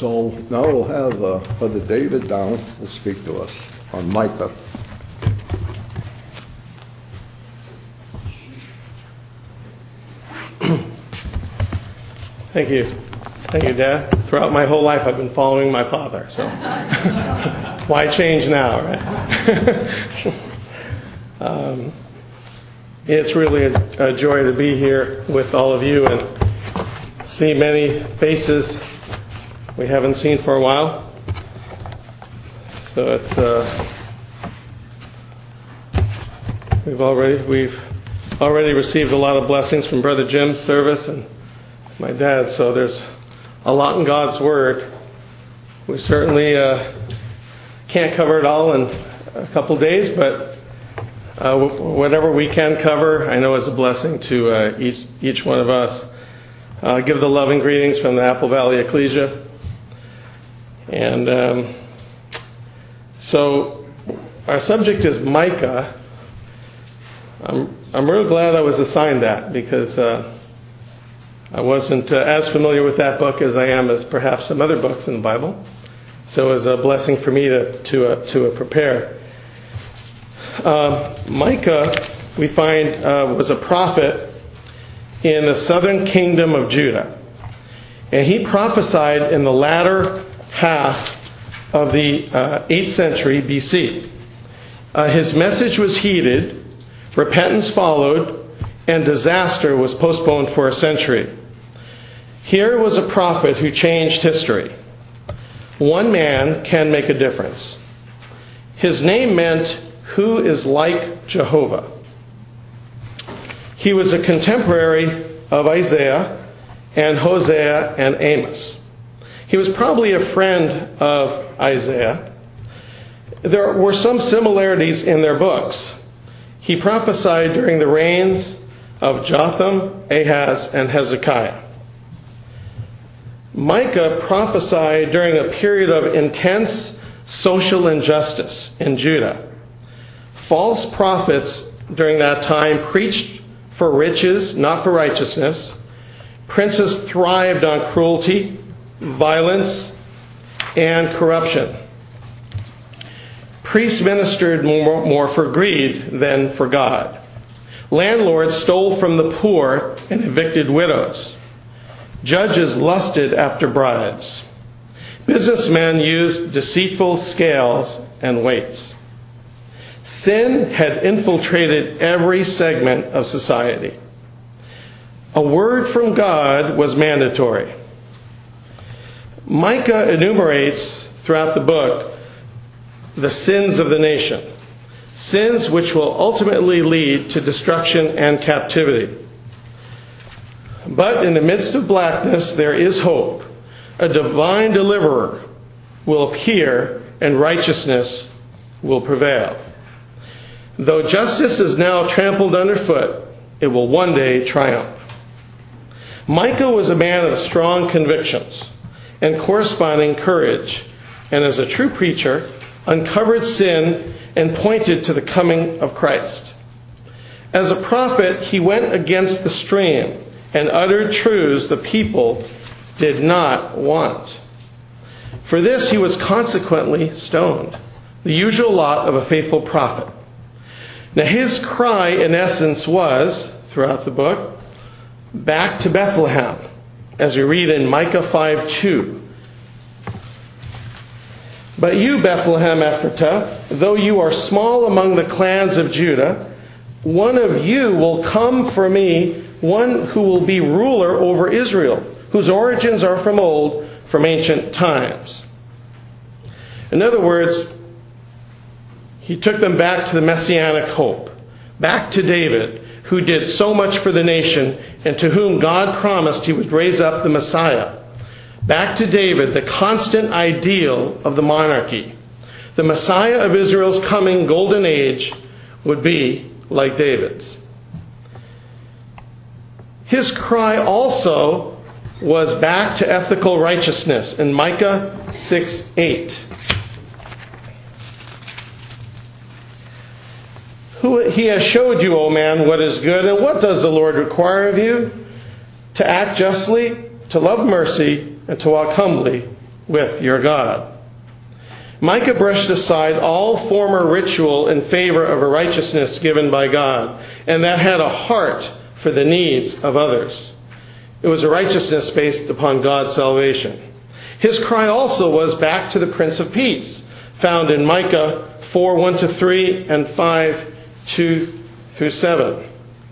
So now we'll have Brother David down to speak to us on Micah. Thank you. Thank you, Dad. Throughout my whole life I've been following my father, so why change now, right? It's really a joy to be here with all of you and see many faces we haven't seen for a while. So it's we've already received a lot of blessings from Brother Jim's service and my dad. So there's a lot in God's Word. We certainly can't cover it all in a couple days, but whatever we can cover, I know is a blessing to each one of us. Give the loving greetings from the Apple Valley Ecclesia. And so our subject is Micah. I'm real glad I was assigned that because I wasn't as familiar with that book as I am as perhaps some other books in the Bible. So it was a blessing for me to prepare. Micah, we find, was a prophet in the southern kingdom of Judah. And he prophesied in the latter half of the 8th century BC. His message was heeded, repentance followed, and disaster was postponed for a century. Here was a prophet who changed history. One man can make a difference. His name meant, "Who is like Jehovah?" He was a contemporary of Isaiah and Hosea and Amos. He was probably a friend of Isaiah. There were some similarities in their books. He prophesied during the reigns of Jotham, Ahaz, and Hezekiah. Micah prophesied during a period of intense social injustice in Judah. False prophets during that time preached for riches, not for righteousness. Princes thrived on cruelty, violence, and corruption. Priests ministered more for greed than for God. Landlords stole from the poor and evicted widows. Judges lusted after bribes. Businessmen used deceitful scales and weights. Sin had infiltrated every segment of society. A word from God was mandatory. Micah enumerates throughout the book the sins of the nation, sins which will ultimately lead to destruction and captivity. But in the midst of blackness, there is hope. A divine deliverer will appear and righteousness will prevail. Though justice is now trampled underfoot, it will one day triumph. Micah was a man of strong convictions and corresponding courage, and as a true preacher, uncovered sin and pointed to the coming of Christ. As a prophet, he went against the stream and uttered truths the people did not want. For this he was consequently stoned, the usual lot of a faithful prophet. Now his cry, in essence, was, throughout the book, back to Bethlehem, as we read in Micah 5:2. But you, Bethlehem Ephratah, though you are small among the clans of Judah, one of you will come for me, one who will be ruler over Israel, whose origins are from old, from ancient times. In other words, he took them back to the messianic hope, back to David, who did so much for the nation and to whom God promised he would raise up the Messiah. Back to David, the constant ideal of the monarchy. The Messiah of Israel's coming golden age would be like David's. His cry also was back to ethical righteousness in Micah 6:8. He has showed you, O man, what is good, and what does the Lord require of you? To act justly, to love mercy, and to walk humbly with your God. Micah brushed aside all former ritual in favor of a righteousness given by God, and that had a heart for the needs of others. It was a righteousness based upon God's salvation. His cry also was back to the Prince of Peace, found in Micah 4, 1-3 and 5, 2-7.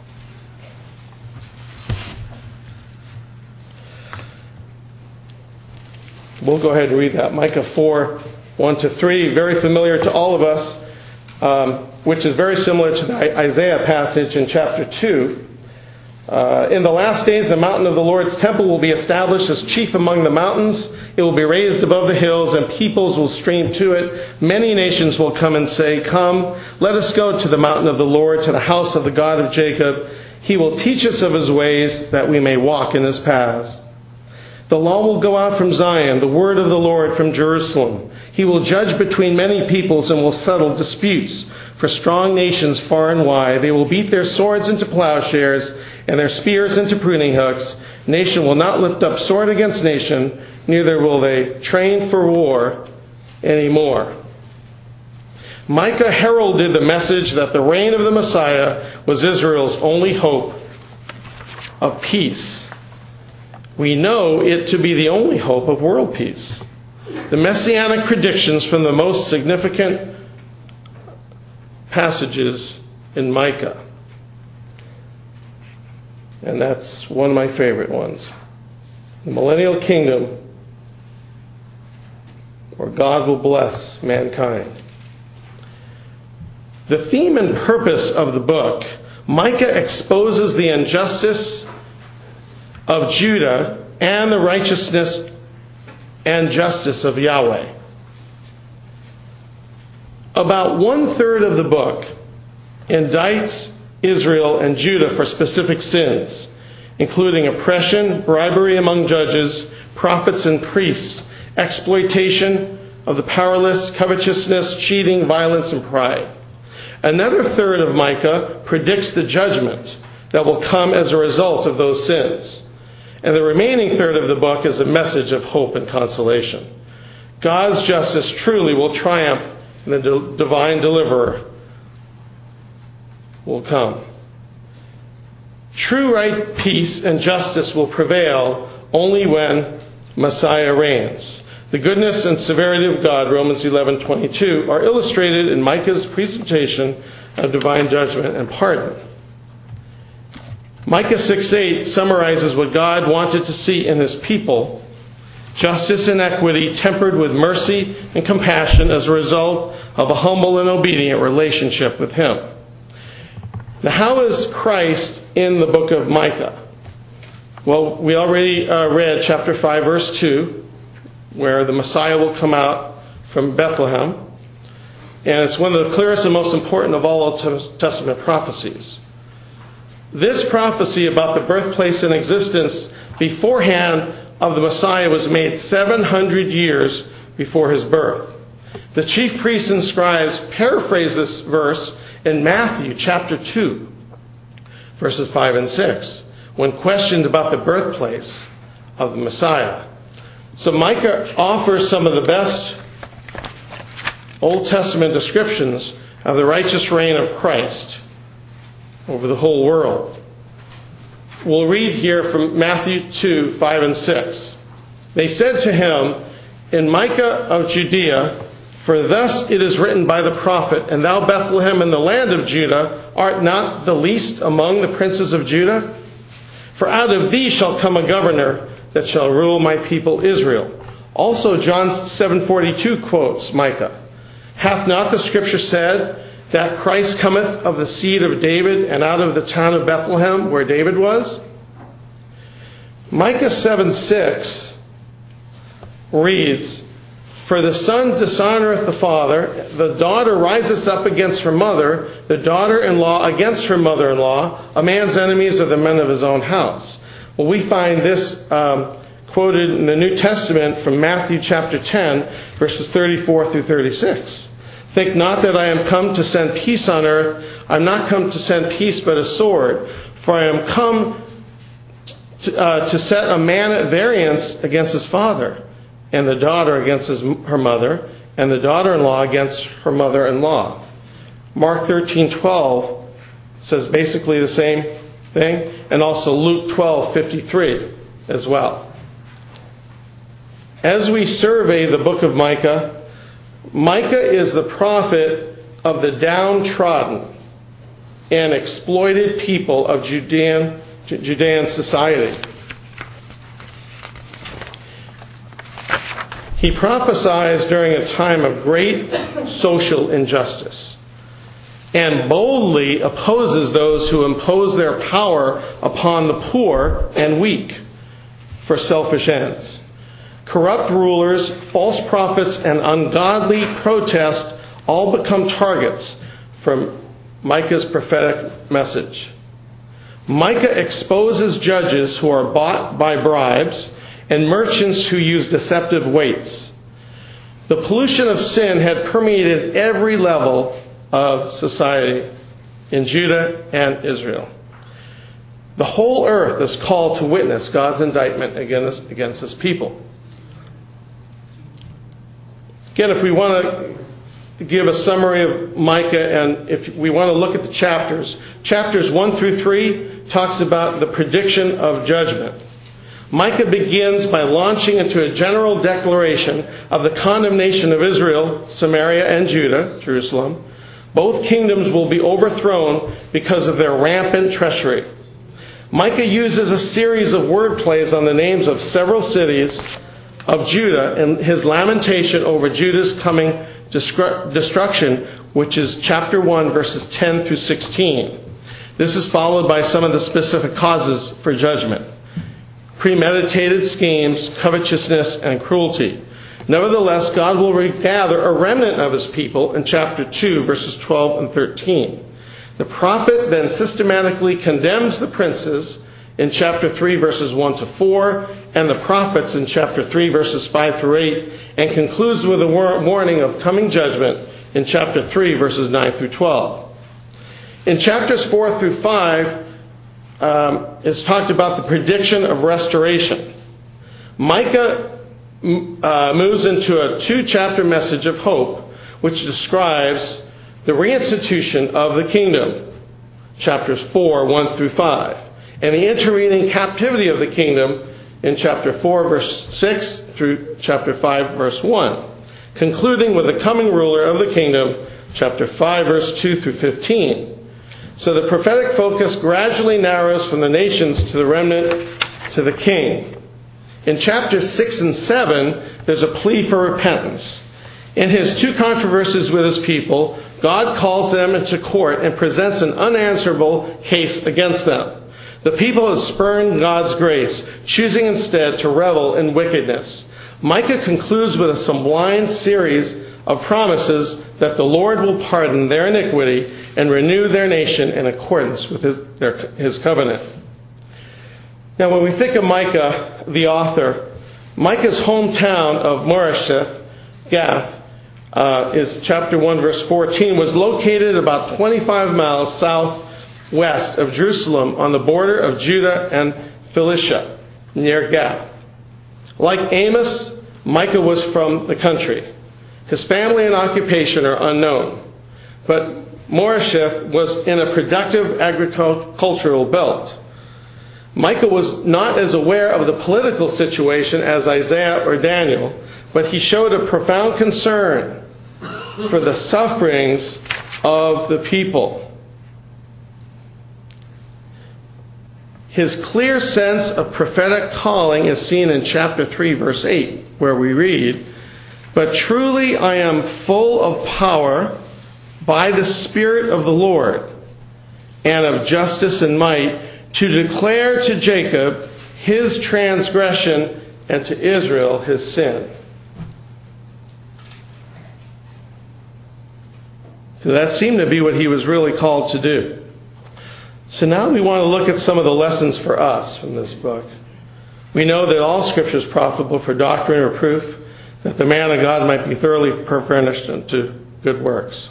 We'll go ahead and read that. Micah 4, 1-3, very familiar to all of us, which is very similar to the Isaiah passage in chapter 2. In the last days, the mountain of the Lord's temple will be established as chief among the mountains. It will be raised above the hills, and peoples will stream to it. Many nations will come and say, "Come, let us go to the mountain of the Lord, to the house of the God of Jacob. He will teach us of his ways, that we may walk in his paths." The law will go out from Zion, the word of the Lord from Jerusalem. He will judge between many peoples and will settle disputes for strong nations far and wide. They will beat their swords into plowshares and their spears into pruning hooks. Nation will not lift up sword against nation, neither will they train for war anymore. Micah heralded the message that the reign of the Messiah was Israel's only hope of peace. We know it to be the only hope of world peace. The messianic predictions from the most significant passages in Micah. And that's one of my favorite ones. The millennial kingdom, where God will bless mankind. The theme and purpose of the book, Micah exposes the injustice of Judah and the righteousness and justice of Yahweh. About 1/3 of the book indicts Israel and Judah for specific sins, including oppression, bribery among judges, prophets and priests, exploitation of the powerless, covetousness, cheating, violence, and pride. Another third of Micah predicts the judgment that will come as a result of those sins. And the remaining third of the book is a message of hope and consolation. God's justice truly will triumph, and the divine deliverer will come. True right, peace, and justice will prevail only when Messiah reigns. The goodness and severity of God, Romans 11:22, are illustrated in Micah's presentation of divine judgment and pardon. Micah 6:8 summarizes what God wanted to see in his people: justice and equity tempered with mercy and compassion as a result of a humble and obedient relationship with him. Now, how is Christ in the book of Micah? Well, we already read chapter 5, verse 2, where the Messiah will come out from Bethlehem. And it's one of the clearest and most important of all Old Testament prophecies. This prophecy about the birthplace and existence beforehand of the Messiah was made 700 years before his birth. The chief priests and scribes paraphrase this verse in Matthew chapter 2, verses 5 and 6, when questioned about the birthplace of the Messiah. So Micah offers some of the best Old Testament descriptions of the righteous reign of Christ over the whole world. We'll read here from Matthew 2, 5 and 6. They said to him, in Micah of Judea, "For thus it is written by the prophet, and thou, Bethlehem, in the land of Judah, art not the least among the princes of Judah? For out of thee shall come a governor that shall rule my people Israel." Also John 7:42 quotes Micah. "Hath not the scripture said that Christ cometh of the seed of David and out of the town of Bethlehem where David was?" Micah 7:6 reads, "For the son dishonoreth the father, the daughter riseth up against her mother, the daughter-in-law against her mother-in-law. A man's enemies are the men of his own house." Well, we find this quoted in the New Testament from Matthew chapter 10, verses 34 through 36. "Think not that I am come to send peace on earth. I am not come to send peace but a sword. For I am come to set a man at variance against his father, and the daughter against her mother, and the daughter-in-law against her mother-in-law. Mark 13:12 says basically the same thing, and also Luke 12:53 as well. As we survey the book of Micah, Micah is the prophet of the downtrodden and exploited people of Judean society. He prophesies during a time of great social injustice and boldly opposes those who impose their power upon the poor and weak for selfish ends. Corrupt rulers, false prophets, and ungodly protest all become targets for Micah's prophetic message. Micah exposes judges who are bought by bribes and merchants who use deceptive weights. The pollution of sin had permeated every level of society in Judah and Israel. The whole earth is called to witness God's indictment against His people. Again, if we want to give a summary of Micah, and if we want to look at the chapters 1 through 3 talks about the prediction of judgment. Micah begins by launching into a general declaration of the condemnation of Israel, Samaria, and Judah, Jerusalem. Both kingdoms will be overthrown because of their rampant treachery. Micah uses a series of word plays on the names of several cities of Judah in his lamentation over Judah's coming destruction, which is chapter 1, verses 10 through 16. This is followed by some of the specific causes for judgment: premeditated schemes, covetousness, and cruelty. Nevertheless, God will regather a remnant of His people in chapter 2, verses 12 and 13. The prophet then systematically condemns the princes in chapter 3, verses 1 to 4, and the prophets in chapter 3, verses 5 through 8, and concludes with a warning of coming judgment in chapter 3, verses 9 through 12. In chapters 4 through 5, it's talked about the prediction of restoration. Micah moves into a 2-chapter message of hope, which describes the reinstitution of the kingdom, chapters 4, 1 through 5, and the intervening captivity of the kingdom in chapter 4, verse 6 through chapter 5, verse 1, concluding with the coming ruler of the kingdom, chapter 5, verse 2 through 15. So the prophetic focus gradually narrows from the nations to the remnant to the king. In chapters 6 and 7, there's a plea for repentance. In his 2 controversies with his people, God calls them into court and presents an unanswerable case against them. The people have spurned God's grace, choosing instead to revel in wickedness. Micah concludes with a sublime series of promises that the Lord will pardon their iniquity and renew their nation in accordance with His covenant. Now, when we think of Micah, the author, Micah's hometown of Moresheth, Gath, is chapter 1, verse 14, was located about 25 miles southwest of Jerusalem on the border of Judah and Philistia, near Gath. Like Amos, Micah was from the country. His family and occupation are unknown. But Moresheth was in a productive agricultural belt. Micah was not as aware of the political situation as Isaiah or Daniel, but he showed a profound concern for the sufferings of the people. His clear sense of prophetic calling is seen in chapter 3, verse 8, where we read, "But truly I am full of power by the Spirit of the Lord, and of justice and might, to declare to Jacob his transgression and to Israel his sin." So that seemed to be what he was really called to do. So now we want to look at some of the lessons for us from this book. We know that all Scripture is profitable for doctrine or proof, that the man of God might be thoroughly furnished unto good works.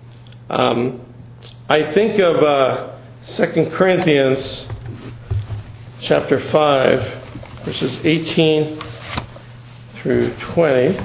I think of 2 Corinthians chapter 5, verses 18 through 20.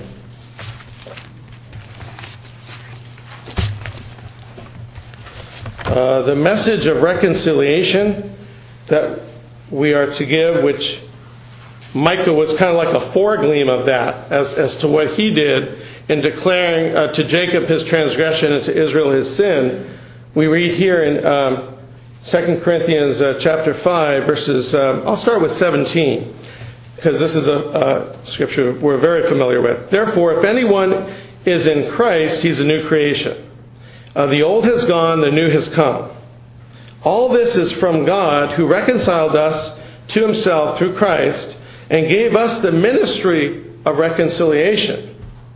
The message of reconciliation that we are to give, which Micah was kind of like a foregleam of that as to what he did in declaring to Jacob his transgression and to Israel his sin. We read here in 2 Corinthians chapter 5, verses, I'll start with 17, because this is a scripture we're very familiar with. Therefore, if anyone is in Christ, he's a new creation. The old has gone, the new has come. All this is from God, who reconciled us to himself through Christ and gave us the ministry of reconciliation.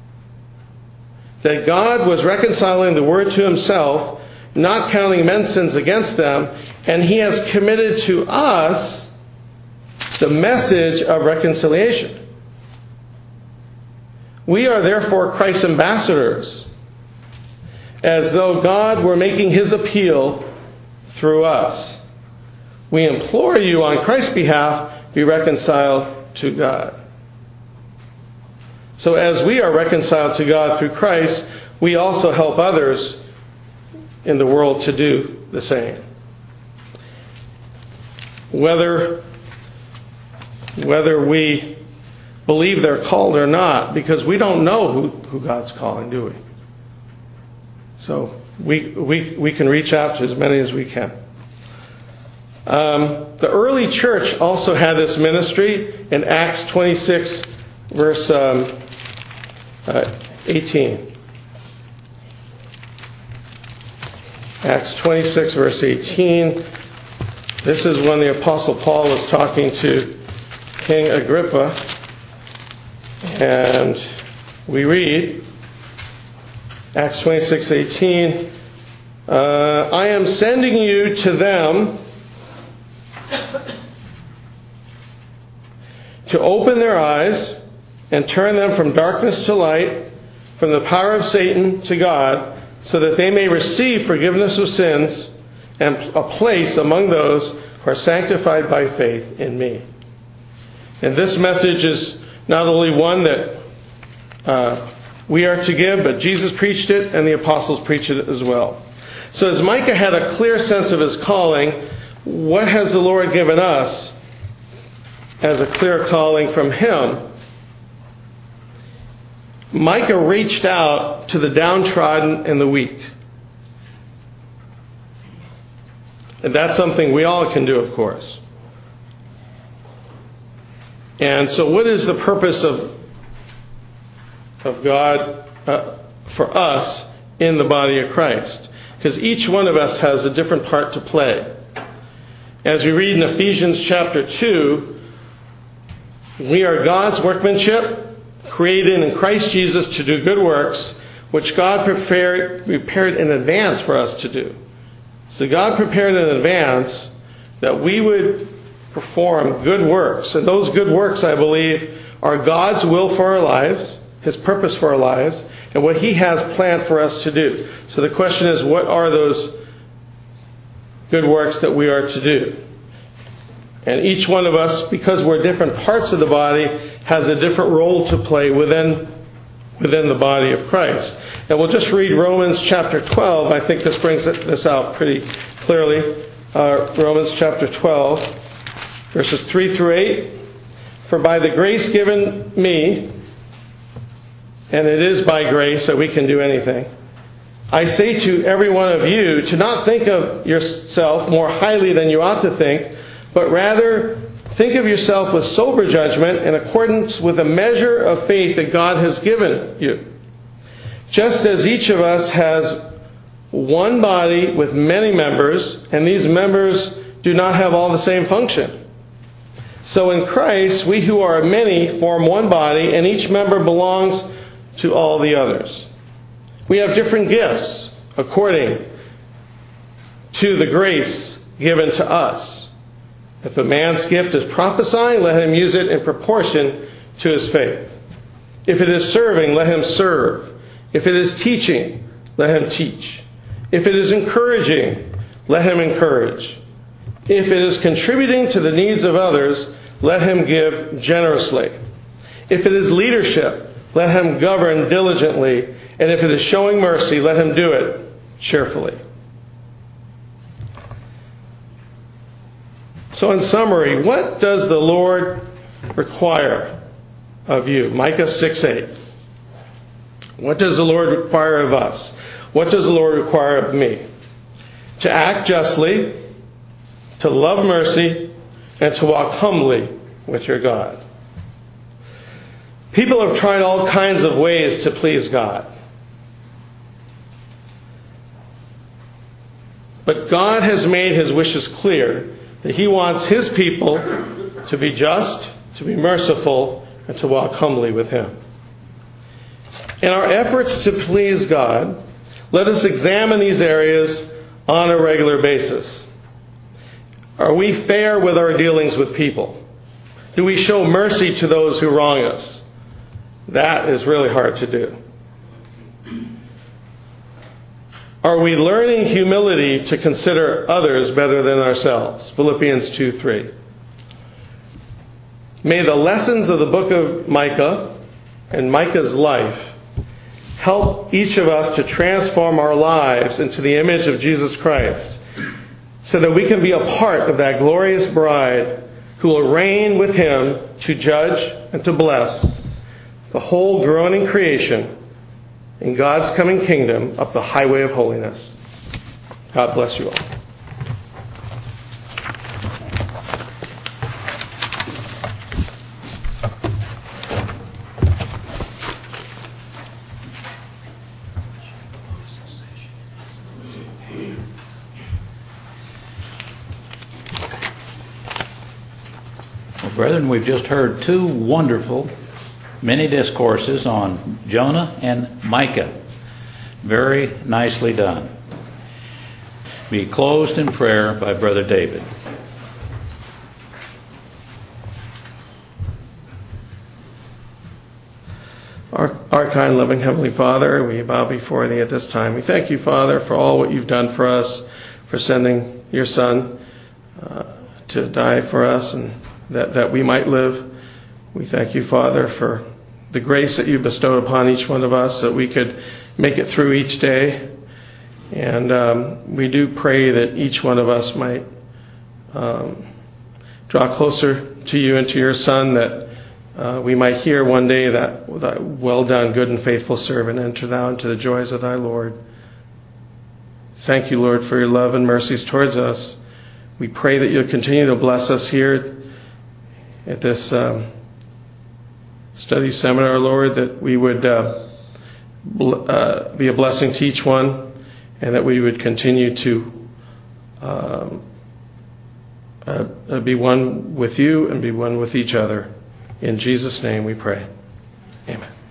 That God was reconciling the world to himself, not counting men's sins against them, and he has committed to us the message of reconciliation. We are therefore Christ's ambassadors, as though God were making his appeal through us. We implore you on Christ's behalf, be reconciled to God. So as we are reconciled to God through Christ, we also help others in the world to do the same. Whether we believe they're called or not, because we don't know who God's calling, do we? So we can reach out to as many as we can. The early church also had this ministry in Acts 26, verse 18. Acts 26, verse 18. This is when the Apostle Paul was talking to King Agrippa. And we read, Acts 26:18, I am sending you to them to open their eyes and turn them from darkness to light, from the power of Satan to God, so that they may receive forgiveness of sins and a place among those who are sanctified by faith in me. And this message is not only one that we are to give, but Jesus preached it and the apostles preached it as well. So as Micah had a clear sense of his calling, what has the Lord given us as a clear calling from him? Micah reached out to the downtrodden and the weak. And that's something we all can do, of course. And so what is the purpose of God for us in the body of Christ? Because each one of us has a different part to play. As we read in Ephesians chapter 2, we are God's workmanship, created in Christ Jesus to do good works, which God prepared in advance for us to do. So God prepared in advance that we would perform good works. And those good works, I believe, are God's will for our lives, his purpose for our lives, and what he has planned for us to do. So the question is, what are those good works that we are to do? And each one of us, because we're different parts of the body, has a different role to play within the body of Christ. And we'll just read Romans chapter 12. I think this brings this out pretty clearly. Romans chapter 12, verses 3 through 8. For by the grace given me, and it is by grace that we can do anything, I say to every one of you to not think of yourself more highly than you ought to think, but rather think of yourself with sober judgment in accordance with the measure of faith that God has given you. Just as each of us has one body with many members, and these members do not have all the same function. So in Christ, we who are many form one body, and each member belongs to all the others. We have different gifts according to the grace given to us. If a man's gift is prophesying, let him use it in proportion to his faith. If it is serving, let him serve. If it is teaching, let him teach. If it is encouraging, let him encourage. If it is contributing to the needs of others, let him give generously. If it is leadership, let him govern diligently. And if it is showing mercy, let him do it cheerfully. So in summary, what does the Lord require of you? Micah 6:8. What does the Lord require of us? What does the Lord require of me? To act justly, to love mercy, and to walk humbly with your God. People have tried all kinds of ways to please God. But God has made his wishes clear that he wants his people to be just, to be merciful, and to walk humbly with him. In our efforts to please God, let us examine these areas on a regular basis. Are we fair with our dealings with people? Do we show mercy to those who wrong us? That is really hard to do. Are we learning humility to consider others better than ourselves? Philippians 2:3. May the lessons of the book of Micah and Micah's life help each of us to transform our lives into the image of Jesus Christ, so that we can be a part of that glorious bride who will reign with him to judge and to bless the whole groaning creation in God's coming kingdom up the highway of holiness. God bless you all. Brethren, we've just heard two wonderful mini discourses on Jonah and Micah. Very nicely done. Be closed in prayer by Brother David. Our kind, loving Heavenly Father, we bow before Thee at this time. We thank You, Father, for all what You've done for us, for sending Your Son to die for us and that we might live. We thank You, Father, for the grace that You bestowed upon each one of us, that we could make it through each day. And we do pray that each one of us might draw closer to You and to Your Son, that we might hear one day that well done, good and faithful servant, enter thou into the joys of thy Lord. Thank You, Lord, for Your love and mercies towards us. We pray that You'll continue to bless us here at this study seminar, Lord, that we would be a blessing to each one, and that we would continue to be one with You and be one with each other. In Jesus' name we pray. Amen.